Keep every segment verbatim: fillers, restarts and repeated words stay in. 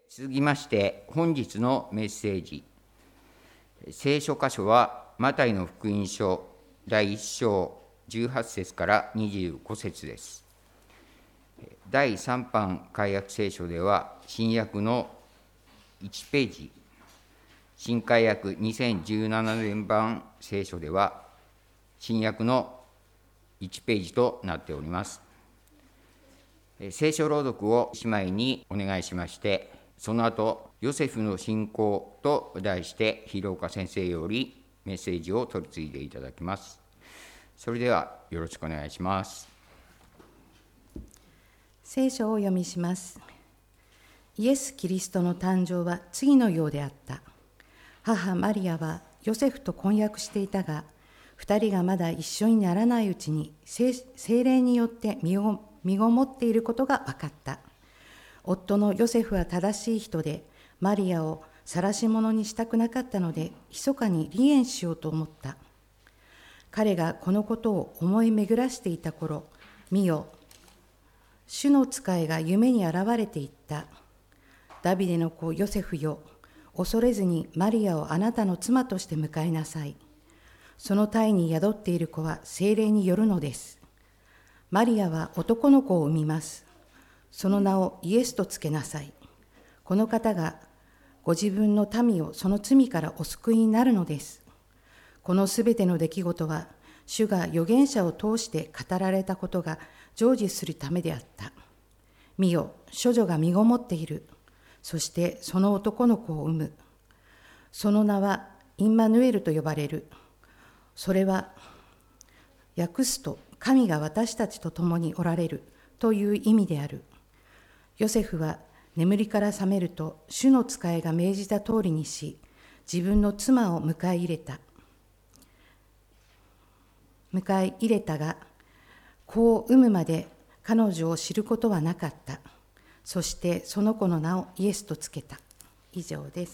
続きまして本日のメッセージ。聖書箇所はマタイの福音書だいいっ章じゅうはち節からにじゅうご節です。だいさん版改訳聖書では新約のいちページ、新改訳にせんじゅうななねん版聖書では新約のいちページとなっております。聖書朗読を姉妹にお願いしまして、その後ヨセフの信仰と題して広岡先生よりメッセージを取り継いでいただきます。それではよろしくお願いします。 聖書をお読みします。イエス・キリストの誕生は次のようであった。母マリアはヨセフと婚約していたが、二人がまだ一緒にならないうちに聖霊によって身を身ごもっていることが分かった。夫のヨセフは正しい人で、マリアを晒し者にしたくなかったので、密かに離縁しようと思った。彼がこのことを思い巡らしていた頃、見よ、主の使いが夢に現れていった。ダビデの子ヨセフよ、恐れずにマリアをあなたの妻として迎えなさい。その胎に宿っている子は聖霊によるのです。マリアは男の子を産みます。その名をイエスとつけなさい。この方がご自分の民をその罪からお救いになるのです。このすべての出来事は、主が預言者を通して語られたことが成就するためであった。見よ、処女が身ごもっている。そしてその男の子を産む。その名はインマヌエルと呼ばれる。それは訳すと、神が私たちと共におられるという意味である。ヨセフは眠りから覚めると、主の使いが命じた通りにし、自分の妻を迎え入れた。迎え入れたが、子を産むまで彼女を知ることはなかった。そしてその子の名をイエスとつけた。以上です。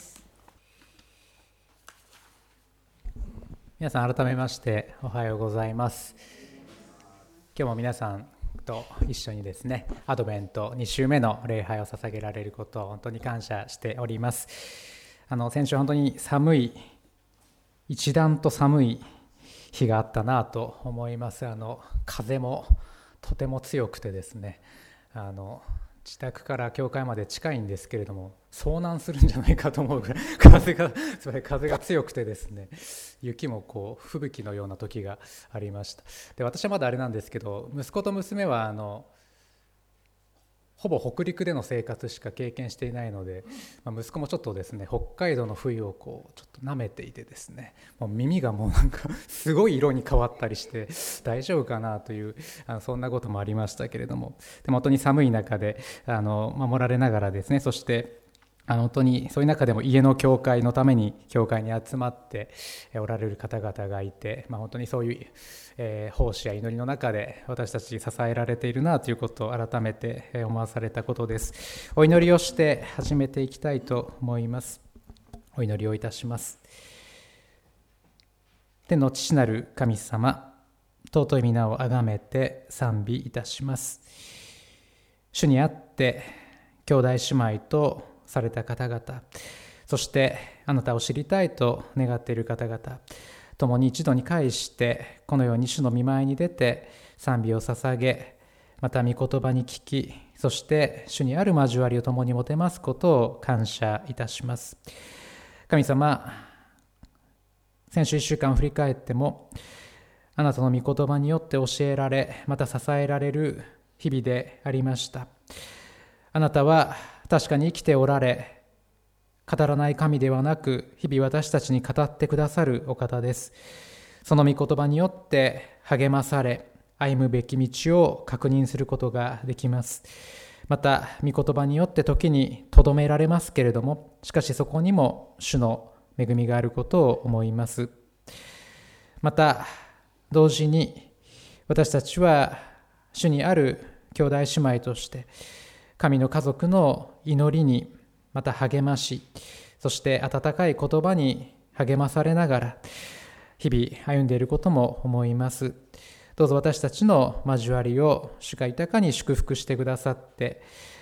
皆さん改めましておはようございます。今日も皆さんと一緒にですね、アドベントに週目の礼拝を捧げられることを本当に感謝しております。あの先週本当に寒い、一段と寒い日があったなと思います。あの風もとても強くてですね、あの自宅から教会まで近いんですけれども、遭難するんじゃないかと思うぐらい風がそれ風が強くてですね、雪もこう吹雪のような時がありました。で、私はまだあれなんですけど、息子と娘はあのほぼ北陸での生活しか経験していないので、まあ、息子もちょっとですね、北海道の冬をこうちょっと舐めていてですね、もう耳がもうなんかすごい色に変わったりして大丈夫かなという、あのそんなこともありましたけれども、でも本当に寒い中であの守られながらですね、そしてあの本当にそういう中でも家の教会のために教会に集まっておられる方々がいて、まあ、本当にそういう、えー、奉仕や祈りの中で私たち支えられているなということを改めて思わされたことです。お祈りをして始めていきたいと思います。お祈りをいたします。天の父なる神様、尊い皆をあがめて賛美いたします。主にあって兄弟姉妹とされた方々、そしてあなたを知りたいと願っている方々、共に一度に会してこのように主の御前に出て賛美を捧げ、また御言葉に聞き、そして主にある交わりを共に持てますことを感謝いたします。神様、先週いっしゅうかん振り返っても、あなたの御言葉によって教えられ、また支えられる日々でありました。あなたは確かに生きておられ、語らない神ではなく、日々私たちに語ってくださるお方です。その御言葉によって励まされ、歩むべき道を確認することができます。また、御言葉によって時にとどめられますけれども、しかしそこにも主の恵みがあることを思います。また、同時に私たちは主にある兄弟姉妹として、神の家族の祈りにまた励まし、そして温かい言葉に励まされながら日々歩んでいることも思います。どうぞ私たちの交わりを主が豊かに祝福してくださって、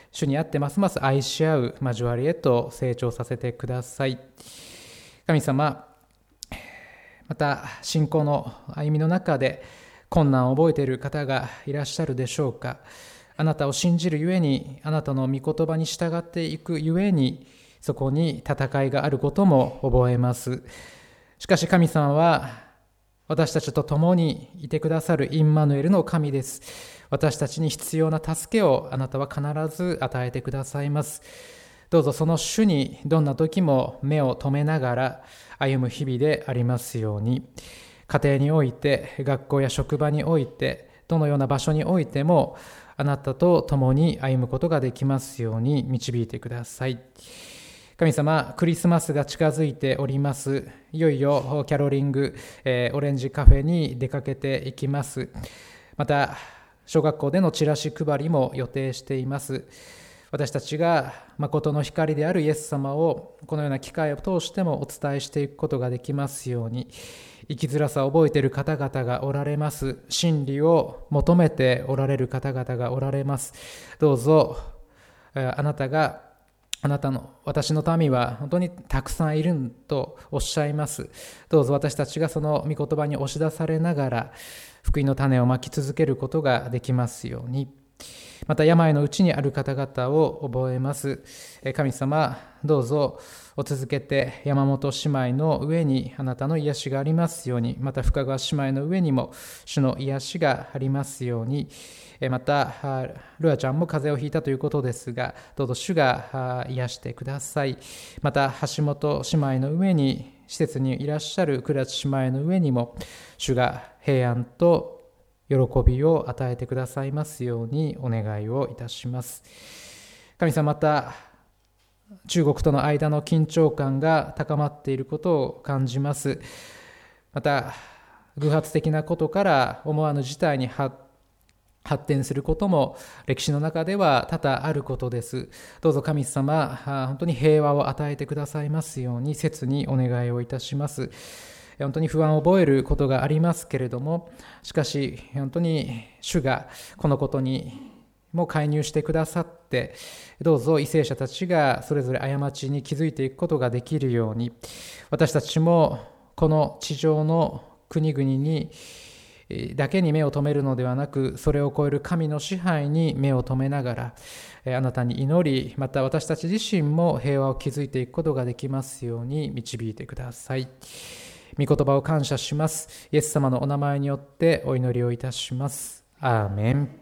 主にあってますます愛し合う交わりへと成長させてください。神様、また信仰の歩みの中で困難を覚えている方がいらっしゃるでしょうか。あなたを信じるゆえに、あなたの御言葉に従っていくゆえに、そこに戦いがあることも覚えます。しかし神様は私たちと共にいてくださるインマヌエルの神です。私たちに必要な助けをあなたは必ず与えてくださいます。どうぞその主にどんな時も目を留めながら歩む日々でありますように、家庭において、学校や職場において、どのような場所においてもあなたと共に歩むことができますように導いてください。神様、クリスマスが近づいております。いよいよキャロリング、えー、オレンジカフェに出かけていきます。また小学校でのチラシ配りも予定しています。私たちが誠の光であるイエス様をこのような機会を通してもお伝えしていくことができますように、生きづらさを覚えている方々がおられます。真理を求めておられる方々がおられます。どうぞあなたがあなたの私の民は本当にたくさんいるとおっしゃいます。どうぞ私たちがその御言葉に押し出されながら福音の種をまき続けることができますように。また病のうちにある方々を覚えます。神様、どうぞお続けて山本姉妹の上にあなたの癒しがありますように、また深川姉妹の上にも主の癒しがありますように。またルアちゃんも風邪をひいたということですが、どうぞ主が癒してください。また橋本姉妹の上に、施設にいらっしゃる倉地姉妹の上にも主が平安と喜びを与えてくださいますようにお願いをいたします。神様、また中国との間の緊張感が高まっていることを感じます。また偶発的なことから思わぬ事態に発発展することも歴史の中では多々あることです。どうぞ神様、本当に平和を与えてくださいますように切にお願いをいたします。本当に不安を覚えることがありますけれども、しかし本当に主がこのことにも介入してくださって、どうぞ為政者たちがそれぞれ過ちに気づいていくことができるように、私たちもこの地上の国々にだけに目を留めるのではなく、それを超える神の支配に目を留めながらあなたに祈り、また私たち自身も平和を築いていくことができますように導いてください。御言葉を感謝します。イエス様のお名前によってお祈りをいたします。アーメン。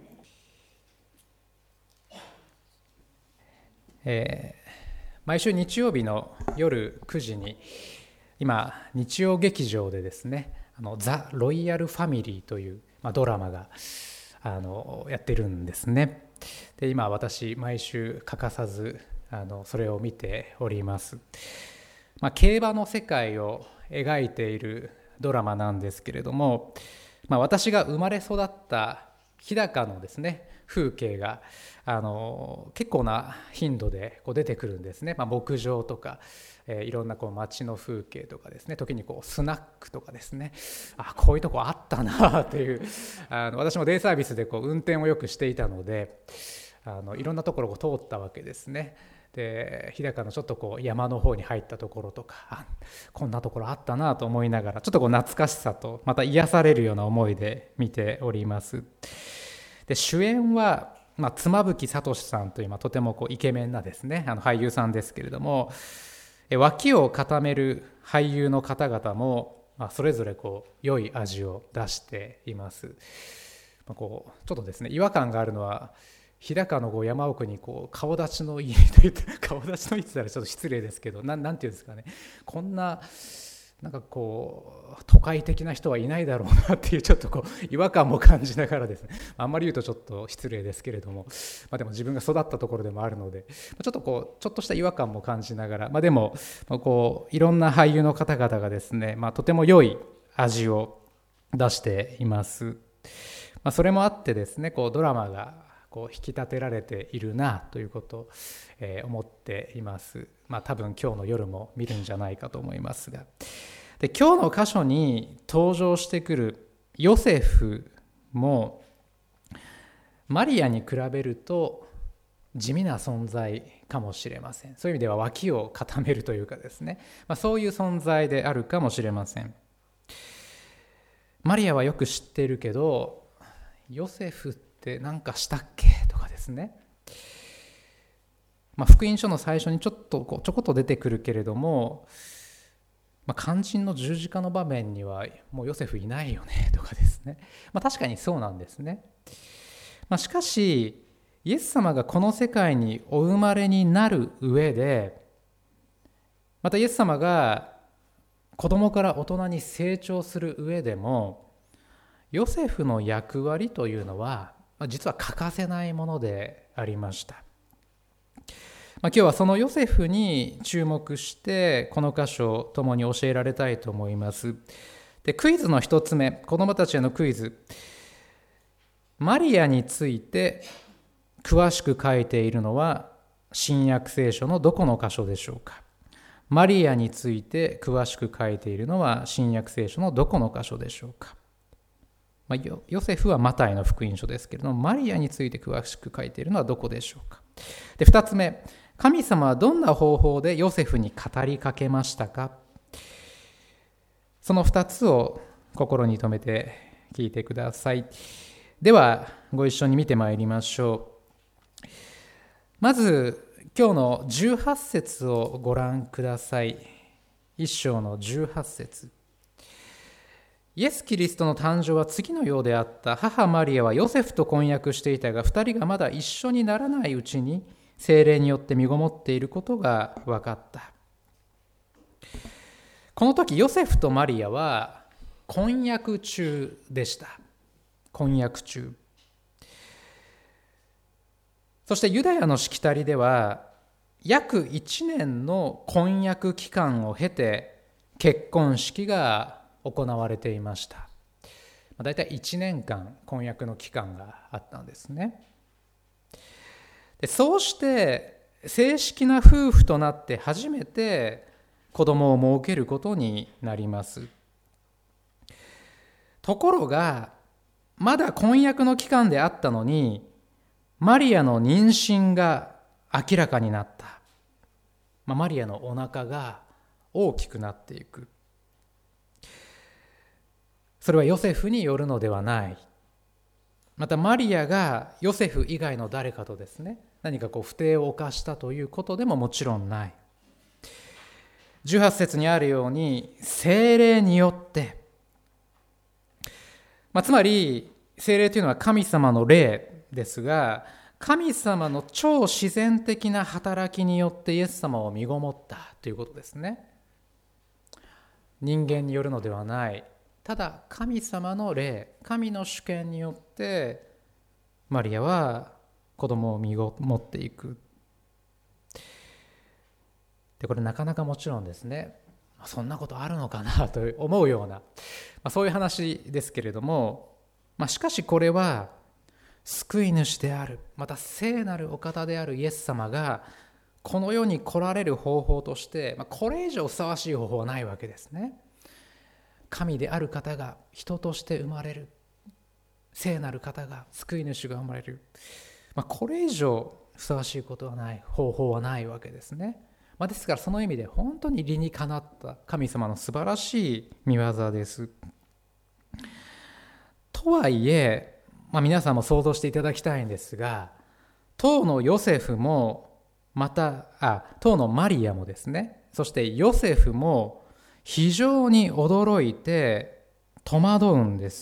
えー、毎週日曜日の夜くじに、今日曜劇場でですね、あのザ・ロイヤル・ファミリーという、まあ、ドラマがあのやってるんですね。で、今私毎週欠かさずあのそれを見ております。まあ、競馬の世界を描いているドラマなんですけれども、まあ、私が生まれ育った日高のですね風景があの結構な頻度でこう出てくるんですね。まあ、牧場とか、えー、いろんなこう街の風景とかですね、時にこうスナックとかですね、あ、こういうとこあったなというあの私もデイサービスでこう運転をよくしていたので、あのいろんなところを通ったわけですね。で、日高のちょっとこう山の方に入ったところとか、あ、こんなところあったなと思いながら、ちょっとこう懐かしさとまた癒されるような思いで見ております。で、主演は、まあ、妻夫木聡さんという、まあ、とてもこうイケメンなですねあの俳優さんですけれども、脇を固める俳優の方々も、まあ、それぞれこう良い味を出しています。まあ、こうちょっとですね違和感があるのは、日高のこう山奥にこう顔立ちのいいといった顔立ちのいいって言ったらちょっと失礼ですけど、な ん, なんていうんですかね、こんななんかこう都会的な人はいないだろうなっていうちょっとこう違和感も感じながらですね、あんまり言うとちょっと失礼ですけれども、まあ、でも自分が育ったところでもあるので、ちょっとこうちょっとした違和感も感じながら、まあ、でもこういろんな俳優の方々がですね、まあ、とても良い味を出しています。まあ、それもあってですね、こうドラマがこう引き立てられているなということを、えー、思っています。まあ、多分今日の夜も見るんじゃないかと思いますが、で、今日の箇所に登場してくるヨセフもマリアに比べると地味な存在かもしれません。そういう意味では脇を固めるというかですね、まあ、そういう存在であるかもしれません。マリアはよく知っているけど、ヨセフって何かしたっけとかですね、まあ、福音書の最初にちょっとこうちょこっと出てくるけれども、まあ、肝心の十字架の場面にはもうヨセフいないよねとかですね、まあ、確かにそうなんですね。まあ、しかしイエス様がこの世界にお生まれになる上で、またイエス様が子供から大人に成長する上でも、ヨセフの役割というのは実は欠かせないものでありました。まあ、今日はそのヨセフに注目してこの箇所を共に教えられたいと思います。で、クイズの一つ目、子どもたちへのクイズ。マリアについて詳しく書いているのは新約聖書のどこの箇所でしょうか。マリアについて詳しく書いているのは新約聖書のどこの箇所でしょうか。まあ、ヨ、ヨセフはマタイの福音書ですけれども、マリアについて詳しく書いているのはどこでしょうか。で、二つ目、神様はどんな方法でヨセフに語りかけましたか。その二つを心に留めて聞いてください。ではご一緒に見てまいりましょう。まず今日のじゅうはち節をご覧ください。一章のじゅうはち節。イエス・キリストの誕生は次のようであった。母マリアはヨセフと婚約していたが、二人がまだ一緒にならないうちに聖霊によって身ごもっていることが分かった。この時ヨセフとマリアは婚約中でした。婚約中。そしてユダヤのしきたりでは約いちねんの婚約期間を経て結婚式が行われていました。だいたいいちねんかん婚約の期間があったんですね。で、そうして正式な夫婦となって初めて子供を設けることになります。ところがまだ婚約の期間であったのに、マリアの妊娠が明らかになった。まあ、マリアのお腹が大きくなっていく。それはヨセフによるのではない。またマリアがヨセフ以外の誰かとですね、何かこう不貞を犯したということでももちろんない。じゅうはち節にあるように聖霊によって、まあ、つまり聖霊というのは神様の霊ですが、神様の超自然的な働きによってイエス様を身ごもったということですね。人間によるのではない。ただ神様の霊、神の主権によってマリアは子供を身ごもっていく。で、これなかなかもちろんですね、そんなことあるのかなと思うような、まあ、そういう話ですけれども、まあ、しかしこれは救い主である、また聖なるお方であるイエス様がこの世に来られる方法として、まあ、これ以上ふさわしい方法はないわけですね。神である方が人として生まれる、聖なる方が救い主が生まれる、まあ、これ以上ふさわしいことはない、方法はないわけですね。まあ、ですからその意味で本当に理にかなった神様の素晴らしい御業です。とはいえ、まあ、皆さんも想像していただきたいんですが、当のヨセフもまたあ当のマリアもですね、そしてヨセフも非常に驚いて戸惑うんです。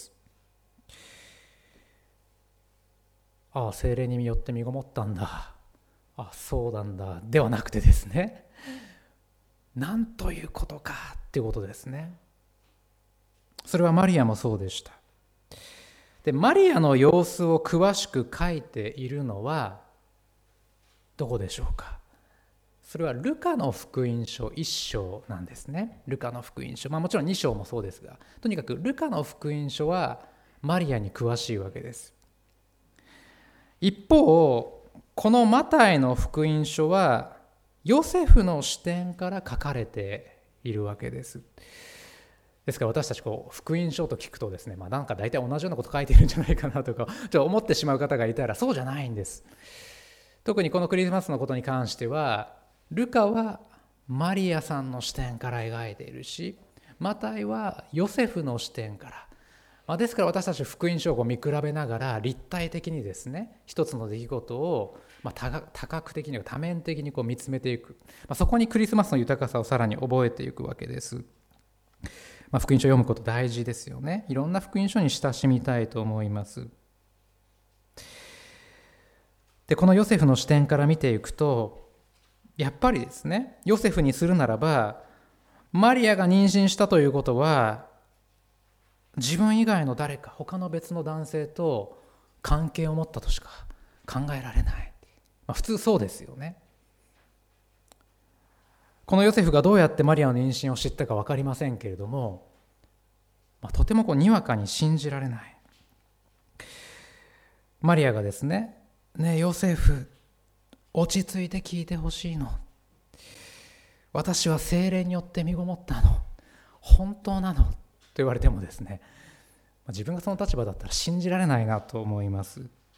ああ、聖霊によって身ごもったんだ、あ、そうなんだではなくてですね、なんということかっていうことですね。それはマリアもそうでした。で、マリアの様子を詳しく書いているのはどこでしょうか。それはルカの福音書いっ章なんですね。ルカの福音書、まあ、もちろんに章もそうですが、とにかくルカの福音書はマリアに詳しいわけです。一方、このマタイの福音書はヨセフの視点から書かれているわけです。ですから私たちこう福音書と聞くとですね、まあ、なんか大体同じようなこと書いてるんじゃないかなとかちょっと思ってしまう方がいたら、そうじゃないんです。 特にこのクリスマスのことに関しては、ルカはマリアさんの視点から描いているし、マタイはヨセフの視点から、まあ、ですから私たち福音書を見比べながら立体的にですね、一つの出来事をまあ多角的に多面的にこう見つめていく、まあ、そこにクリスマスの豊かさをさらに覚えていくわけです。まあ、福音書を読むこと大事ですよね。いろんな福音書に親しみたいと思います。で、このヨセフの視点から見ていくと、やっぱりですね、ヨセフにするならば、マリアが妊娠したということは、自分以外の誰か他の別の男性と関係を持ったとしか考えられない、まあ、普通そうですよね。このヨセフがどうやってマリアの妊娠を知ったか分かりませんけれども、まあ、とてもこうにわかに信じられない。マリアがですね、ねえヨセフ、落ち着いて聞いてほしいの。私は聖霊によって身ごもったの。本当なのと言われてもですね、自分がその立場だったら信じられないなと思います。い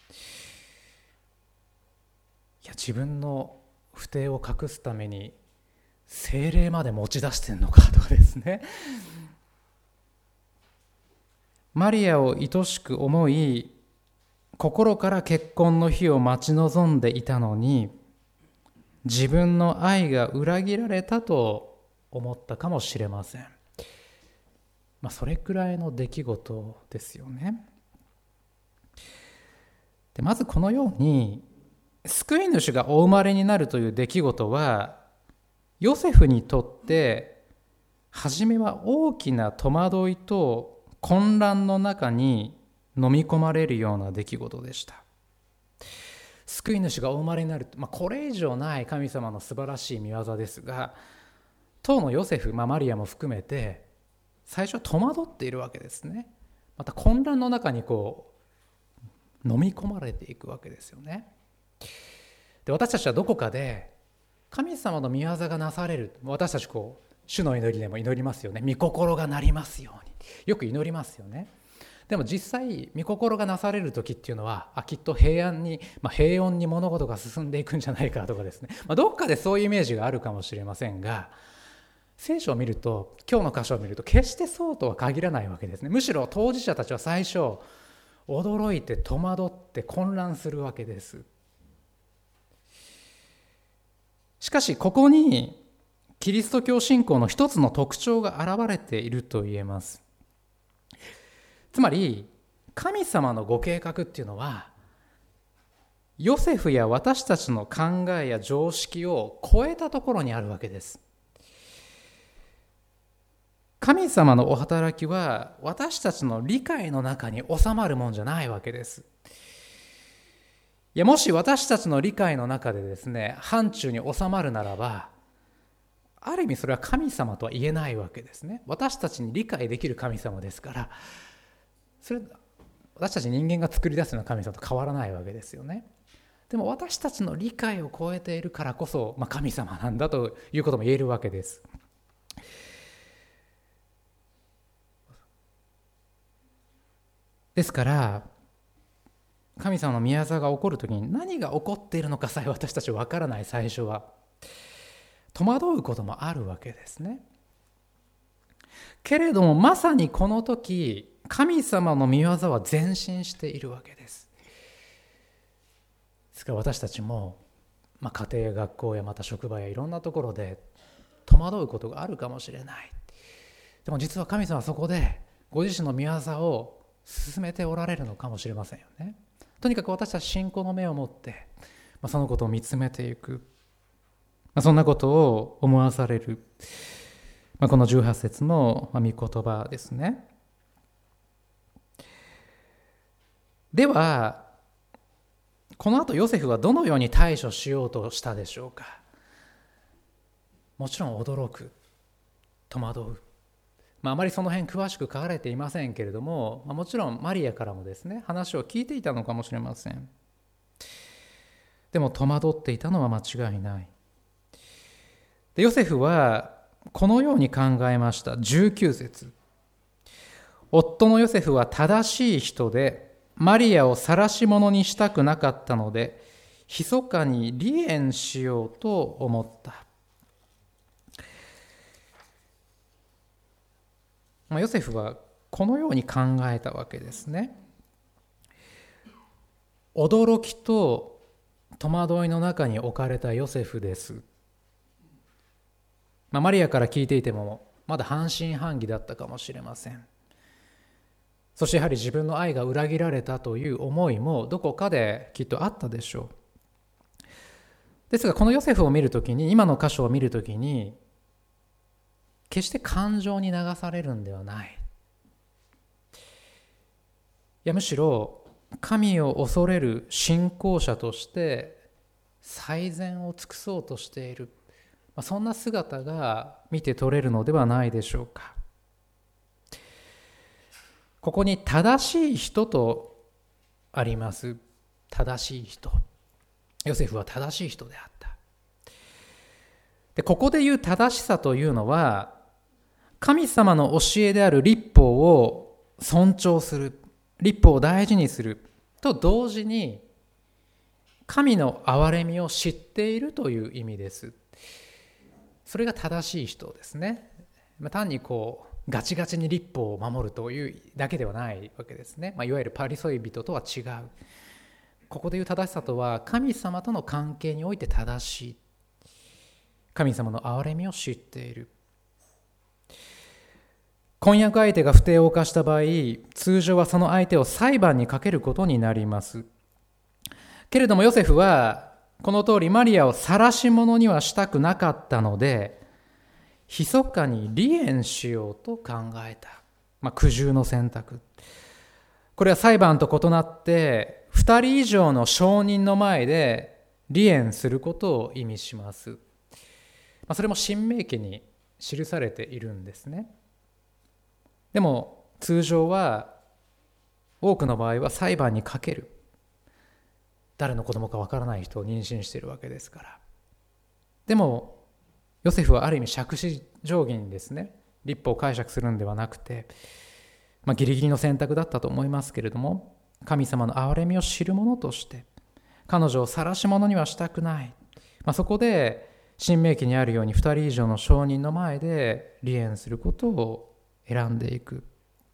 や、自分の不貞を隠すために聖霊まで持ち出してんのかとかですね。マリアを愛しく思い、心から結婚の日を待ち望んでいたのに、自分の愛が裏切られたと思ったかもしれません。まあ、それくらいの出来事ですよね。で、まずこのように救い主がお生まれになるという出来事は、ヨセフにとって初めは大きな戸惑いと混乱の中に飲み込まれるような出来事でした。救い主がお生まれになる、まあ、これ以上ない神様の素晴らしい見業ですが、当のヨセフ、まあ、マリアも含めて最初は戸惑っているわけですね。また混乱の中にこう飲み込まれていくわけですよね。で、私たちはどこかで神様の御業がなされる、私たちこう主の祈りでも祈りますよね。御心がなりますように、よく祈りますよね。でも実際御心がなされる時っていうのは、あきっと平安に、まあ、平穏に物事が進んでいくんじゃないかとかですね、まあ、どっかでそういうイメージがあるかもしれませんが、聖書を見ると、今日の箇所を見ると決してそうとは限らないわけですね。むしろ当事者たちは最初驚いて戸惑って混乱するわけです。しかしここにキリスト教信仰の一つの特徴が現れていると言えます。つまり神様のご計画っていうのは、ヨセフや私たちの考えや常識を超えたところにあるわけです。神様のお働きは私たちの理解の中に収まるもんじゃないわけです。いや、もし私たちの理解の中でですね、範疇に収まるならば、ある意味それは神様とは言えないわけですね。私たちに理解できる神様ですから、それ私たち人間が作り出すような神様と変わらないわけですよね。でも私たちの理解を超えているからこそ、まあ、神様なんだということも言えるわけです。ですから神様の御業が起こるときに何が起こっているのかさえ私たちは分からない。最初は戸惑うこともあるわけですね。けれどもまさにこの時、神様の御業は前進しているわけです。ですから私たちも、まあ、家庭や学校やまた職場やいろんなところで戸惑うことがあるかもしれない。でも実は神様はそこでご自身の御業を進めておられるのかもしれませんよね。とにかく私たち信仰の目を持って、まあ、そのことを見つめていく、まあ、そんなことを思わされる、まあ、このじゅうはち節の御言葉ですね。ではこの後ヨセフはどのように対処しようとしたでしょうか。もちろん驚く、戸惑う、まあ、あまりその辺詳しく書かれていませんけれども、まあ、もちろんマリアからもですね話を聞いていたのかもしれません。でも戸惑っていたのは間違いない。でヨセフはこのように考えました。じゅうきゅう節、夫のヨセフは正しい人でマリアを晒し者にしたくなかったので、 密かに離縁しようと思った。まあ、ヨセフはこのように考えたわけですね。驚きと戸惑いの中に置かれたヨセフです。まあ、マリアから聞いていてもまだ半信半疑だったかもしれません。そしてやはり自分の愛が裏切られたという思いもどこかできっとあったでしょう。ですがこのヨセフを見るときに、今の箇所を見るときに、決して感情に流されるんではない。いや、むしろ神を恐れる信仰者として最善を尽くそうとしている、そんな姿が見て取れるのではないでしょうか。ここに正しい人とあります。正しい人。ヨセフは正しい人であった。で、ここで言う正しさというのは、神様の教えである律法を尊重する、律法を大事にすると同時に、神の憐れみを知っているという意味です。それが正しい人ですね。単にこうガチガチに律法を守るというだけではないわけですね。まあ、いわゆるパリソイ人とは違う。ここでいう正しさとは、神様との関係において正しい。神様の憐れみを知っている。婚約相手が不貞を犯した場合、通常はその相手を裁判にかけることになります。けれどもヨセフはこの通りマリアを晒し者にはしたくなかったので、密かに離縁しようと考えた。まあ、苦渋の選択。これは裁判と異なって二人以上の証人の前で離縁することを意味します。まあ、それも申命記に記されているんですね。でも通常は多くの場合は裁判にかける。誰の子供かわからない人を妊娠しているわけですから。でもヨセフはある意味杓子定規にですね、律法を解釈するんではなくて、まあ、ギリギリの選択だったと思いますけれども、神様の憐れみを知る者として彼女を晒し者にはしたくない、まあ、そこで申命記にあるように二人以上の証人の前で離縁することを選んでいく。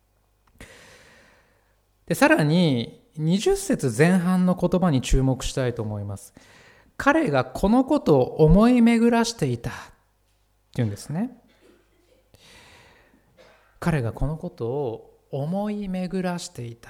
でさらににじゅっ節前半の言葉に注目したいと思います。彼がこのことを思い巡らしていたっていうんですね。彼がこのことを思い巡らしていた。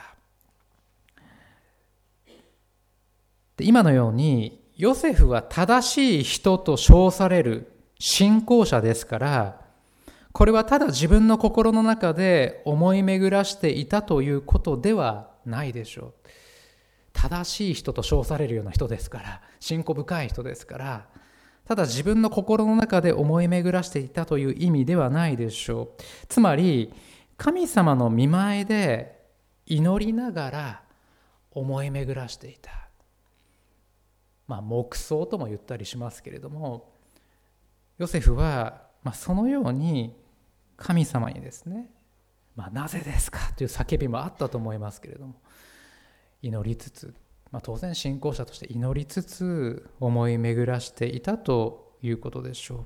で今のようにヨセフは正しい人と称される信仰者ですから、これはただ自分の心の中で思い巡らしていたということではないでしょう。正しい人と称されるような人ですから、信仰深い人ですから、ただ自分の心の中で思い巡らしていたという意味ではないでしょう。つまり神様の御前で祈りながら思い巡らしていた。まあ黙想とも言ったりしますけれども、ヨセフはまあそのように神様にですね、まあ、なぜですかという叫びもあったと思いますけれども、祈りつつ、まあ、当然信仰者として祈りつつ思い巡らしていたということでしょう。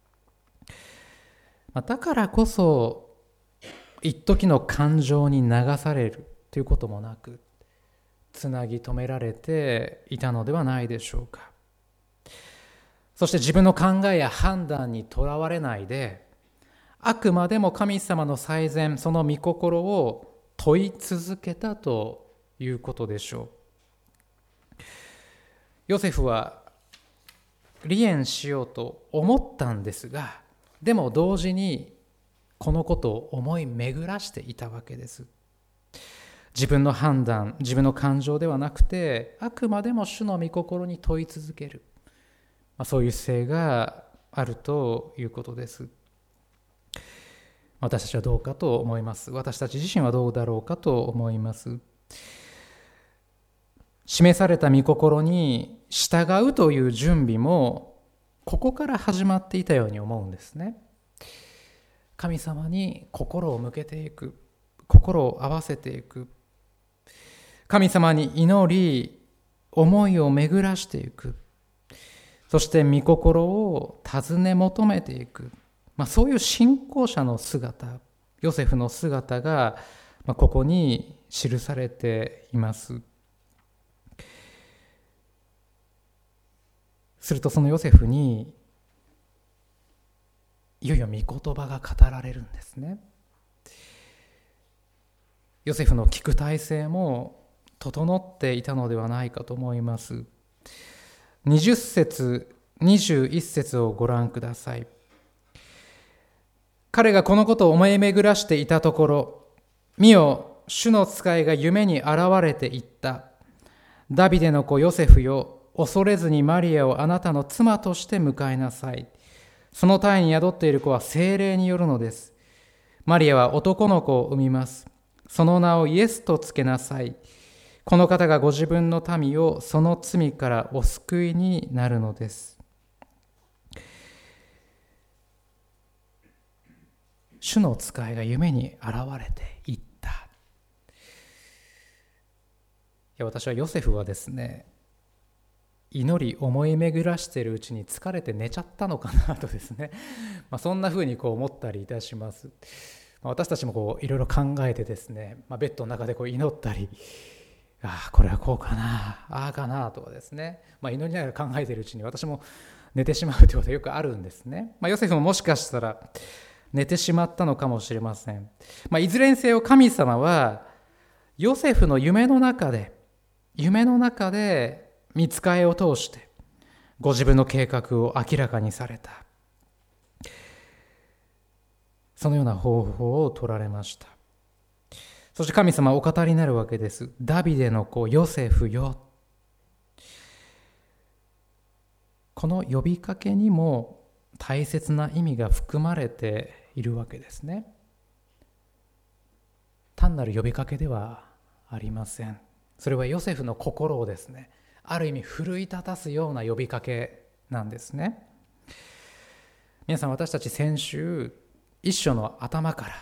まあ、だからこそ一時の感情に流されるということもなく、つなぎ止められていたのではないでしょうか。そして自分の考えや判断にとらわれないで、あくまでも神様の最善、その御心を問い続けたということでしょう。ヨセフは離縁しようと思ったんですが、でも同時にこのことを思い巡らしていたわけです。自分の判断、自分の感情ではなくて、あくまでも主の御心に問い続ける、まあ、そういう姿勢があるということです。私たちはどうかと思います。私たち自身はどうだろうかと思います。示された御心に従うという準備もここから始まっていたように思うんですね。神様に心を向けていく、心を合わせていく、神様に祈り思いを巡らしていく、そして御心を尋ね求めていく、まあ、そういう信仰者の姿、ヨセフの姿が、まあ、ここに記されています。するとそのヨセフにいよいよ御言葉が語られるんですね。ヨセフの聞く体制も整っていたのではないかと思います。にじゅっ節、にじゅういっ節をご覧ください。彼がこのことを思い巡らしていたところ、見よ、主の使いが夢に現れていった。ダビデの子ヨセフよ、恐れずにマリアをあなたの妻として迎えなさい。その胎に宿っている子は聖霊によるのです。マリアは男の子を産みます。その名をイエスとつけなさい。この方がご自分の民をその罪からお救いになるのです。主の使いが夢に現れていった。いや、私はヨセフはですね、祈り思い巡らしているうちに疲れて寝ちゃったのかなとですね、まあ、そんなふうにこう思ったりいたします。まあ、私たちもこういろいろ考えてですね、まあ、ベッドの中でこう祈ったり、ああこれはこうかな、ああかなとかですね、まあ、祈りながら考えているうちに私も寝てしまうということがよくあるんですね。まあ、ヨセフももしかしたら寝てしまったのかもしれません。まあ、いずれにせよ神様はヨセフの夢の中で夢の中で御使いを通してご自分の計画を明らかにされた。そのような方法を取られました。そして神様はお語りになるわけです。ダビデの子ヨセフよ。この呼びかけにも大切な意味が含まれているわけですね。単なる呼びかけではありません。それはヨセフの心をですね、ある意味奮い立たすような呼びかけなんですね。皆さん、私たち先週一章の頭から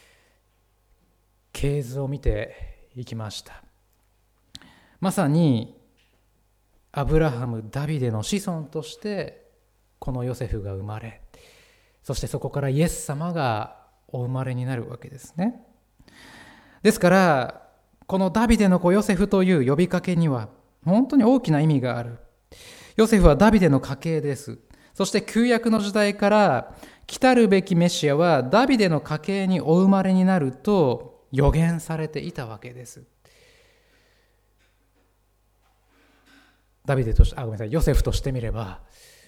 系図を見ていきました。まさにアブラハム、ダビデの子孫としてこのヨセフが生まれ、そしてそこからイエス様がお生まれになるわけですね。ですからこのダビデの子ヨセフという呼びかけには本当に大きな意味がある。ヨセフはダビデの家系です。そして旧約の時代から来たるべきメシアはダビデの家系にお生まれになると予言されていたわけです。ダビデとして、あ、ごめんなさい、ヨセフとしてみれば、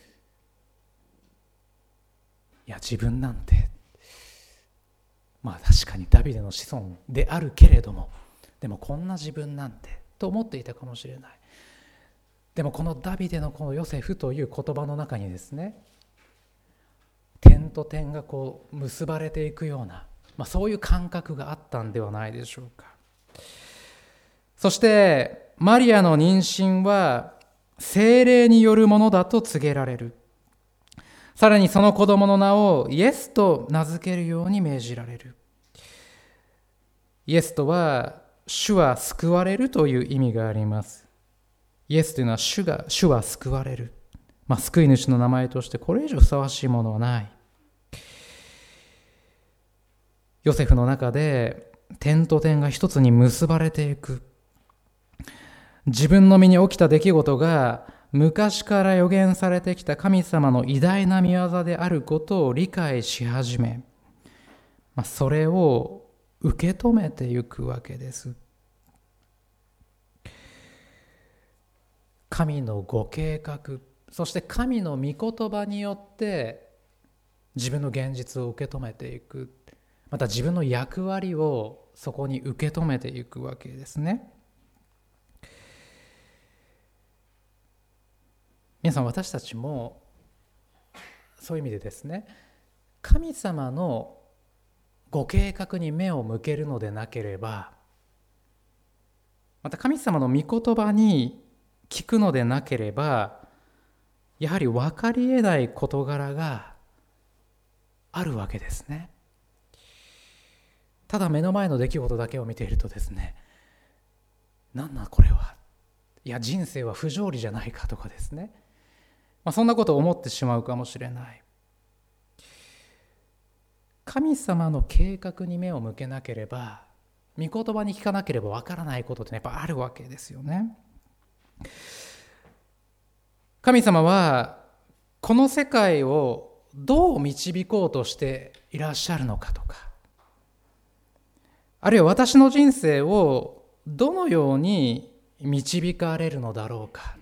いや自分なんて、まあ確かにダビデの子孫であるけれども、でもこんな自分なんてと思っていたかもしれない。でもこのダビデのこのヨセフという言葉の中にですね、点と点がこう結ばれていくような、まあ、そういう感覚があったんではないでしょうか。そしてマリアの妊娠は聖霊によるものだと告げられる。さらにその子供の名をイエスと名付けるように命じられる。イエスとは主は救われるという意味があります。イエスというのは主が主は救われる、まあ、救い主の名前としてこれ以上ふさわしいものはない。ヨセフの中で点と点が一つに結ばれていく。自分の身に起きた出来事が昔から予言されてきた神様の偉大な御業であることを理解し始め、まあ、それを受け止めていくわけです。神のご計画、そして神の御言葉によって自分の現実を受け止めていく、また自分の役割をそこに受け止めていくわけですね。皆さん、私たちもそういう意味でですね、神様のご計画に目を向けるのでなければ、また神様の御言葉に聞くのでなければ、やはり分かり得ない事柄があるわけですね。ただ目の前の出来事だけを見ているとですね、なんだこれは、 いや人生は不条理じゃないかとかですね、まあ、そんなことを思ってしまうかもしれない。神様の計画に目を向けなければ、御言葉に聞かなければわからないことってやっぱあるわけですよね。神様はこの世界をどう導こうとしていらっしゃるのかとか、あるいは私の人生をどのように導かれるのだろうか。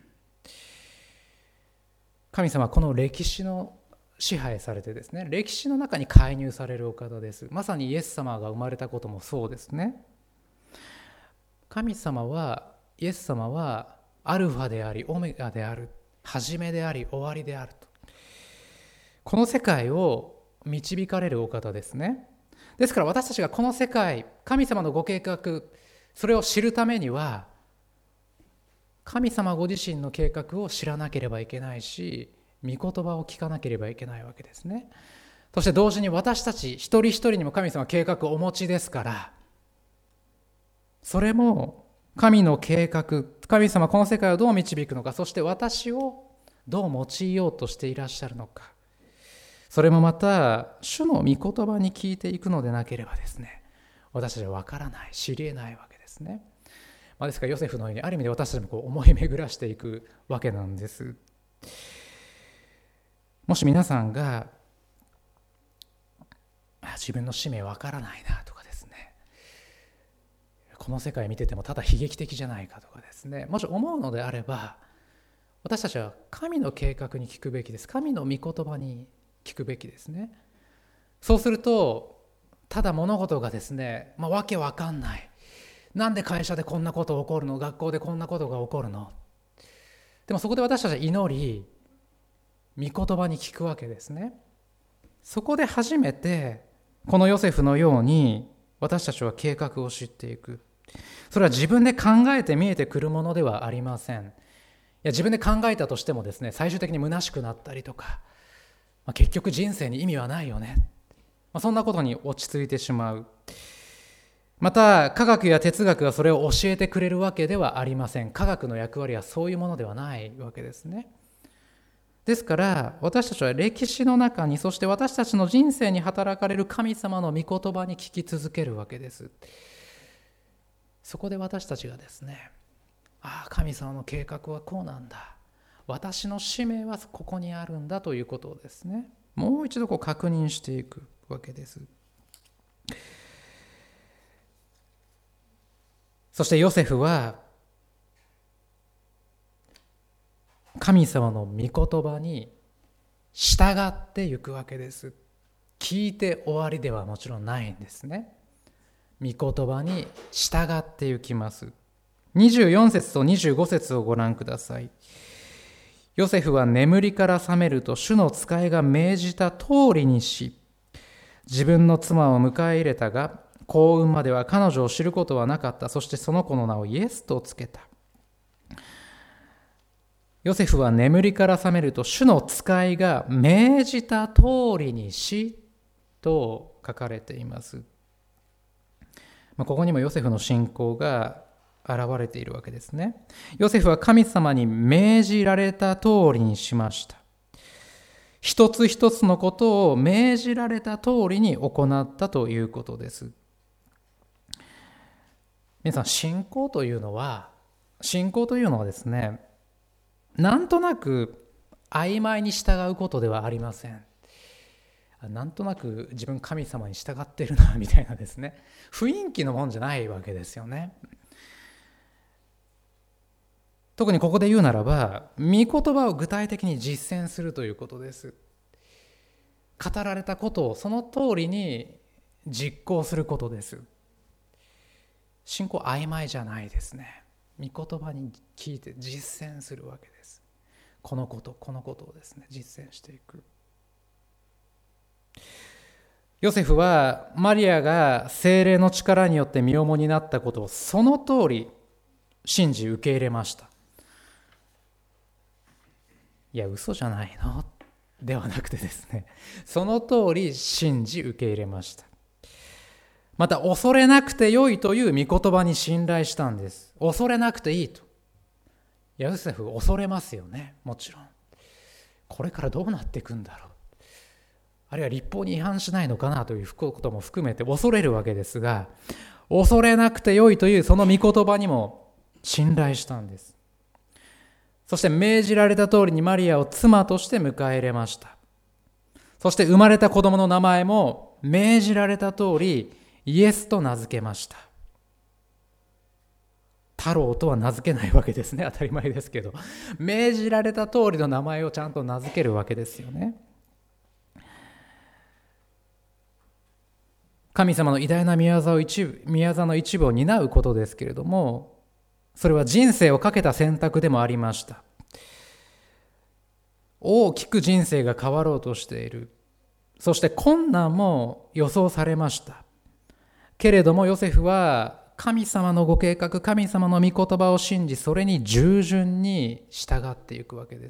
神様はこの歴史の支配されてですね、歴史の中に介入されるお方です。まさにイエス様が生まれたこともそうですね。神様は、イエス様はアルファでありオメガである、始めであり終わりであると、この世界を導かれるお方ですね。ですから私たちがこの世界、神様のご計画、それを知るためには神様ご自身の計画を知らなければいけないし、御言葉を聞かなければいけないわけですね。そして同時に私たち一人一人にも神様は計画をお持ちですから、それも神の計画、神様この世界をどう導くのか、そして私をどう用いようとしていらっしゃるのか、それもまた主の御言葉に聞いていくのでなければですね、私たちは分からない、知り得ないわけですね。まあ、ですからヨセフのようにある意味で私たちもこう思い巡らしていくわけなんです。もし皆さんが自分の使命わからないなとかですね、この世界見ててもただ悲劇的じゃないかとかですね、もし思うのであれば、私たちは神の計画に聞くべきです。神の御言葉に聞くべきですね。そうするとただ物事がですね、まあ、わけわかんない、なんで会社でこんなこと起こるの、学校でこんなことが起こるの、でもそこで私たちは祈り、御言葉に聞くわけですね。そこで初めてこのヨセフのように私たちは計画を知っていく。それは自分で考えて見えてくるものではありません。いや自分で考えたとしてもですね、最終的に虚しくなったりとか、まあ、結局人生に意味はないよね、まあ、そんなことに落ち着いてしまう。また科学や哲学がそれを教えてくれるわけではありません。科学の役割はそういうものではないわけですね。ですから私たちは歴史の中に、そして私たちの人生に働かれる神様の御言葉に聞き続けるわけです。そこで私たちがですね、ああ神様の計画はこうなんだ、私の使命はここにあるんだということをですね、もう一度こう確認していくわけです。そしてヨセフは神様の御言葉に従っていくわけです。聞いて終わりではもちろんないんですね。御言葉に従っていきます。にじゅうよん節とにじゅうご節をご覧ください。ヨセフは眠りから覚めると主の使いが命じた通りにし、自分の妻を迎え入れたが、幸運までは彼女を知ることはなかった。そしてその子の名をイエスとつけた。ヨセフは眠りから覚めると主の使いが命じた通りにしと書かれています。ここにもヨセフの信仰が現れているわけですね。ヨセフは神様に命じられた通りにしました。一つ一つのことを命じられた通りに行ったということです。皆さん、信仰というのは信仰というのはですね、なんとなく曖昧に従うことではありません。なんとなく自分神様に従ってるなみたいなですね、雰囲気のもんじゃないわけですよね。特にここで言うならば、御言葉を具体的に実践するということです。語られたことをその通りに実行することです。信仰曖昧じゃないですね。御言葉に聞いて実践するわけです。このことこのことをですね、実践していく。ヨセフはマリアが聖霊の力によって身重になったことをその通り信じ受け入れました。いや嘘じゃないのではなくてですね、その通り信じ受け入れました。また恐れなくてよいという御言葉に信頼したんです。恐れなくていいと。 ヨセフ恐れますよね。もちろんこれからどうなっていくんだろう、あるいは律法に違反しないのかなということも含めて恐れるわけですが、恐れなくてよいというその御言葉にも信頼したんです。そして命じられた通りにマリアを妻として迎え入れました。そして生まれた子供の名前も命じられた通りイエスと名付けました。太郎とは名付けないわけですね。当たり前ですけど、命じられた通りの名前をちゃんと名付けるわけですよね。神様の偉大な宮沢を一部、宮沢の一部を担うことですけれども、それは人生をかけた選択でもありました。大きく人生が変わろうとしている。そして困難も予想されました。けれどもヨセフは神様のご計画、神様の御言葉を信じ、それに従順に従っていくわけです。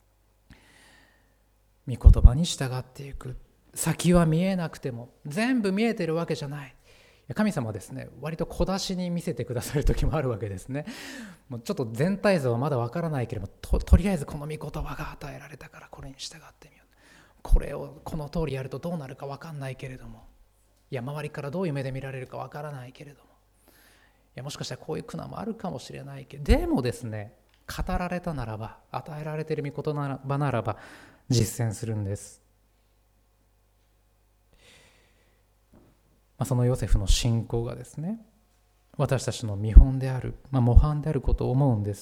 御言葉に従っていく。先は見えなくても全部見えてるわけじゃない。神様はですね、割と小出しに見せてくださる時もあるわけですね。もうちょっと全体像はまだわからないけれども、 と, とりあえずこの御言葉が与えられたからこれに従ってみよう。これをこの通りやるとどうなるかわかんないけれども、いや周りからどういう目で見られるかわからないけれども、いやもしかしたらこういう苦難もあるかもしれないけど、でもですね、語られたならば、与えられている御言葉ならば実践するんです。まあ、そのヨセフの信仰がですね、私たちの見本である、まあ、模範であることを思うんです。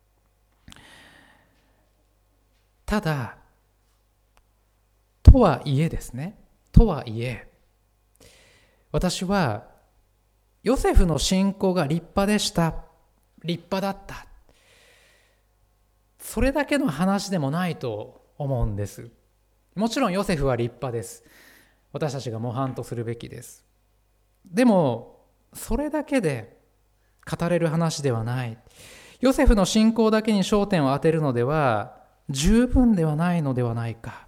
ただとはいえですね、とはいえ私はヨセフの信仰が立派でした、立派だった、それだけの話でもないと思うんです。もちろんヨセフは立派です。私たちが模範とするべきです。でもそれだけで語れる話ではない。ヨセフの信仰だけに焦点を当てるのでは十分ではないのではないか。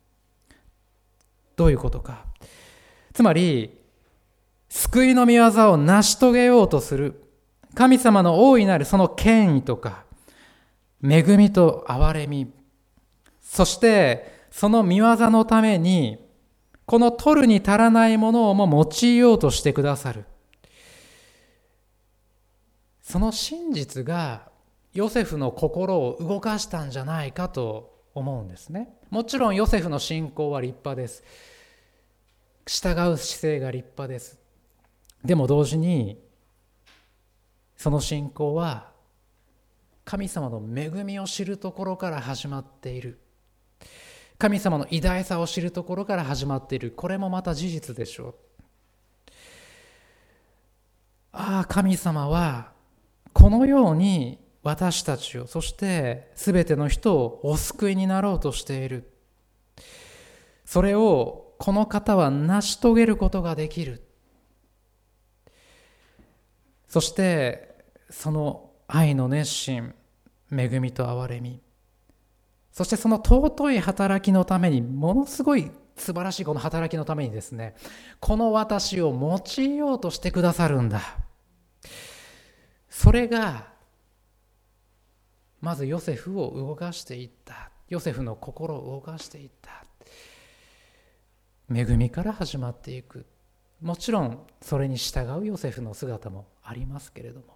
どういうことか。つまり救いの御業を成し遂げようとする神様の大いなるその権威とか恵みと憐れみ、そしてその御業のためにこの取るに足らないものをも用いようとしてくださる、その真実がヨセフの心を動かしたんじゃないかと思うんですね。もちろんヨセフの信仰は立派です。従う姿勢が立派です。でも同時にその信仰は神様の恵みを知るところから始まっている。神様の偉大さを知るところから始まっている。これもまた事実でしょう。ああ、神様はこのように私たちを、そしてすべての人をお救いになろうとしている。それをこの方は成し遂げることができる。そしてその愛の熱心、恵みと憐れみ、そしてその尊い働きのために、ものすごい素晴らしいこの働きのためにですね、この私を用いようとしてくださるんだ。それがまずヨセフを動かしていった。ヨセフの心を動かしていった。恵みから始まっていく。もちろんそれに従うヨセフの姿もありますけれども、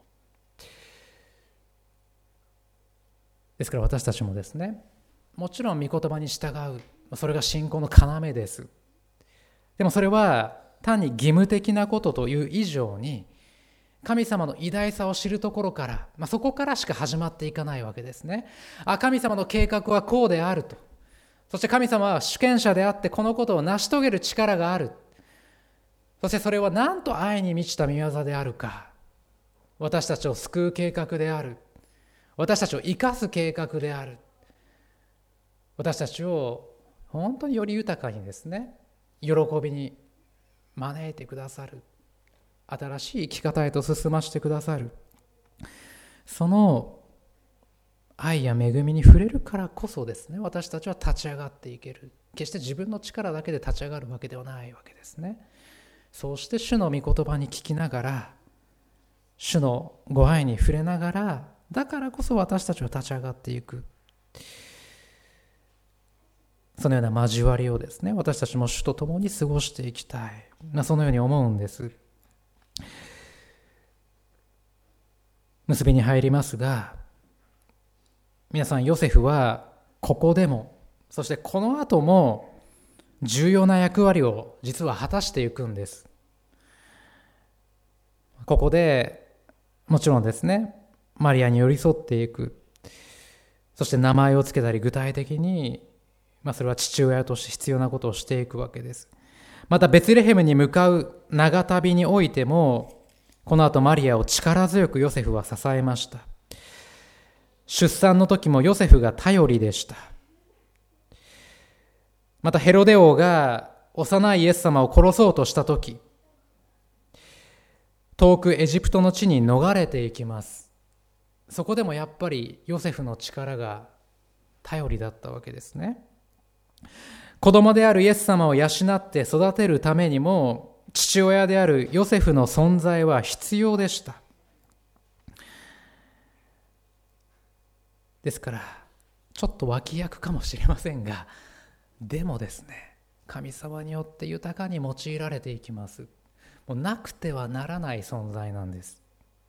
ですから私たちもですね、もちろん御言葉に従う、それが信仰の要です。でもそれは単に義務的なことという以上に、神様の偉大さを知るところから、まあ、そこからしか始まっていかないわけですね。あ、神様の計画はこうであると。そして神様は主権者であってこのことを成し遂げる力がある。そしてそれはなんと愛に満ちた御業であるか。私たちを救う計画である。私たちを生かす計画である。私たちを本当により豊かにですね、喜びに招いてくださる。新しい生き方へと進ませてくださる。その愛や恵みに触れるからこそですね、私たちは立ち上がっていける。決して自分の力だけで立ち上がるわけではないわけですね。そうして主の御言葉に聞きながら、主のご愛に触れながらだからこそ私たちは立ち上がっていく。そのような交わりをですね、私たちも主と共に過ごしていきたい、まあ、そのように思うんです。結びに入りますが、皆さん、ヨセフはここでも、そしてこの後も重要な役割を実は果たしていくんです。ここでもちろんですね、マリアに寄り添っていく、そして名前をつけたり具体的に、まあ、それは父親として必要なことをしていくわけです。またベツレヘムに向かう長旅においても、この後マリアを力強くヨセフは支えました。出産の時もヨセフが頼りでした。またヘロデ王が幼いイエス様を殺そうとした時、遠くエジプトの地に逃れていきます。そこでもやっぱりヨセフの力が頼りだったわけですね。子供であるイエス様を養って育てるためにも、父親であるヨセフの存在は必要でした。ですからちょっと脇役かもしれませんが、でもですね、神様によって豊かに用いられていきます。もうなくてはならない存在なんです。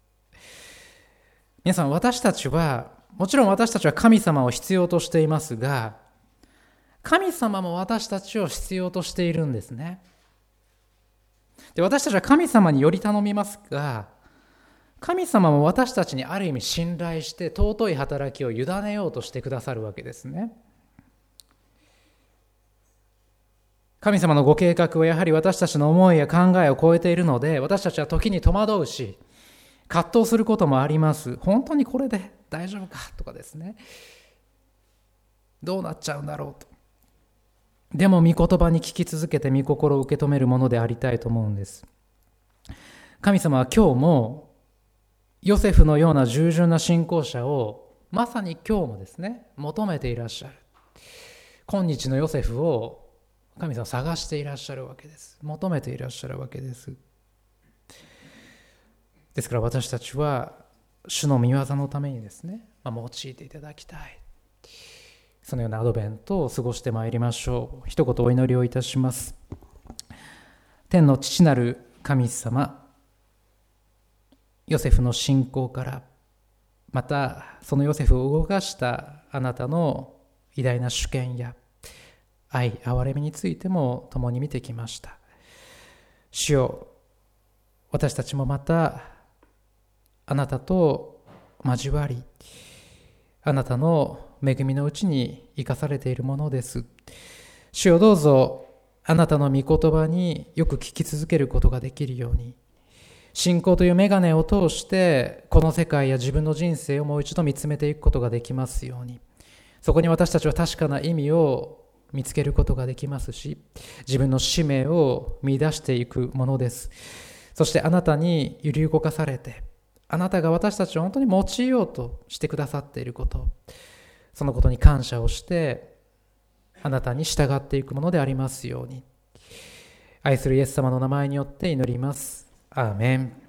皆さん、私たちはもちろん私たちは神様を必要としていますが、神様も私たちを必要としているんですね。で、私たちは神様により頼みますが、神様も私たちにある意味信頼して尊い働きを委ねようとしてくださるわけですね。神様のご計画はやはり私たちの思いや考えを超えているので、私たちは時に戸惑うし、葛藤することもあります。本当にこれで大丈夫かとかですね、どうなっちゃうんだろうと。でも御言葉に聞き続けて御心を受け止めるものでありたいと思うんです。神様は今日もヨセフのような従順な信仰者をまさに今日もですね、求めていらっしゃる。今日のヨセフを神様は探していらっしゃるわけです。求めていらっしゃるわけです。ですから私たちは主の御業のためにですね、まあ、用いていただきたい。そのようなアドベントを過ごしてまいりましょう。一言お祈りをいたします。天の父なる神様、ヨセフの信仰から、またそのヨセフを動かしたあなたの偉大な主権や愛、憐れみについても共に見てきました。主よ、私たちもまたあなたと交わり、あなたの恵みのうちに生かされているものです。主よ、どうぞあなたの御言葉によく聞き続けることができるように、信仰という眼鏡を通してこの世界や自分の人生をもう一度見つめていくことができますように、そこに私たちは確かな意味を見つけることができますし、自分の使命を見出していくものです。そしてあなたに揺り動かされて、あなたが私たちを本当に用いようとしてくださっていること、そのことに感謝をしてあなたに従っていくものでありますように、愛するイエス様の名前によって祈ります。アーメン。